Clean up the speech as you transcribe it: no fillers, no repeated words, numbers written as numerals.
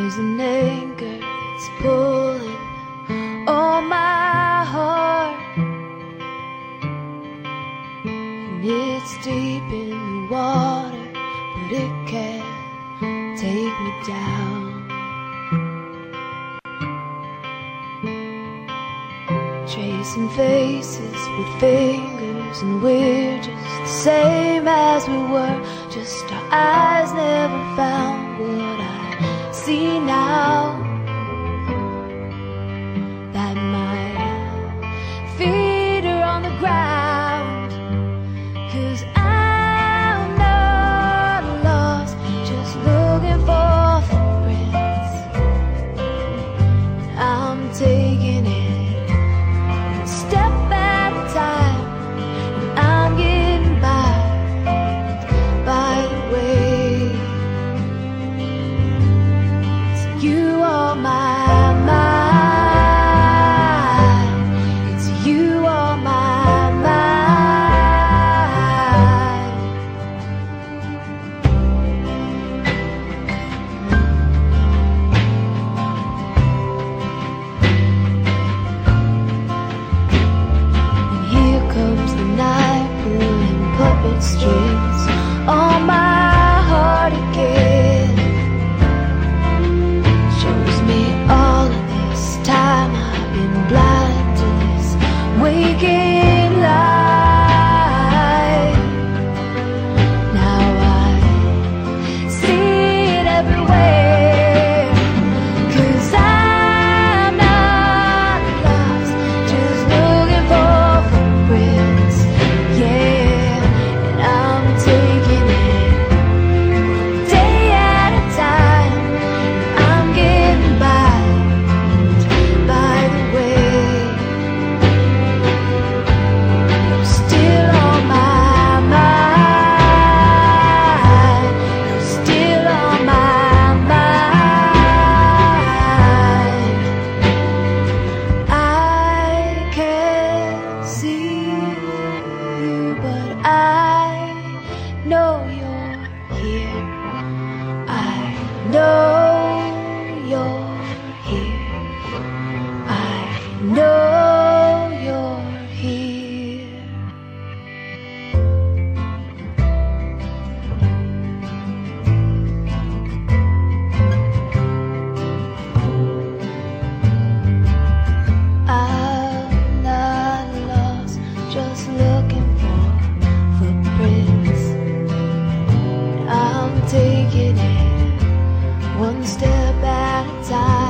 There's an anchor that's pulling on my heart, and it's deep in the water, but it can't take me down. Tracing faces with fingers, and we're just the same as we were, just our eyes never found what I see now. That my feet are on the ground, 'cause I'm not lost, just looking for footprints. I'm taking it step at a time, and I'm getting by the way. It's you on my mind, it's you on my mind. And here comes the night, pulling puppet strings on my heart again. Shows me all of this time I've been blind to this waking light. Now I see it everywhere, 'cause I'm not lost, just looking for footprints. Yeah, and I'm taking it day at a time. I'm getting by the way. You're still on my mind, you're still on my mind. I can't see you, but I know you're here. I know you're here. I know you're here. I'm not lost, just looking for footprints. I'm taking it one step at a time.